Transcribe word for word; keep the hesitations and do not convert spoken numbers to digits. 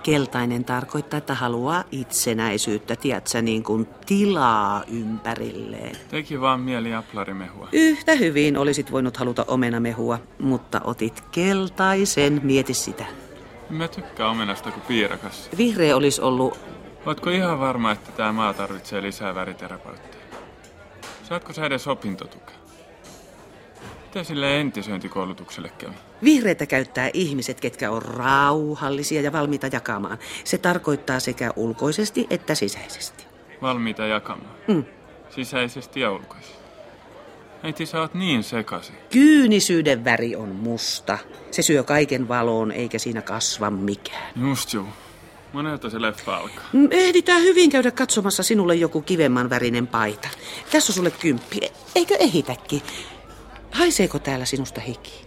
Keltainen tarkoittaa, että haluaa itsenäisyyttä, tiedätkö, niin kuin tilaa ympärilleen. Teki vaan mieli aplarimehua. Yhtä hyvin olisit voinut haluta omenamehua, mutta otit keltaisen, mieti sitä. Mä tykkään omenasta kuin piirakas. Vihreä olisi ollut... Ootko ihan varma, että tämä maa tarvitsee lisää väriterapeuttaja? Saatko sä edes opintotukea? Mitä sille entisöintikoulutukselle kävi? Vihreitä käyttää ihmiset, ketkä on rauhallisia ja valmiita jakamaan. Se tarkoittaa sekä ulkoisesti että sisäisesti. Valmiita jakamaan? Mm. Sisäisesti ja ulkoisesti. Äiti, sä oot niin sekaisin. Kyynisyyden väri on musta. Se syö kaiken valon, eikä siinä kasva mikään. Just juu. Monelta se leffa alkaa. Ehditään hyvin käydä katsomassa sinulle joku kivemman värinen paita. Tässä on sulle kymppi. Eikö ehitäkin? Haiseeko täällä sinusta hiki?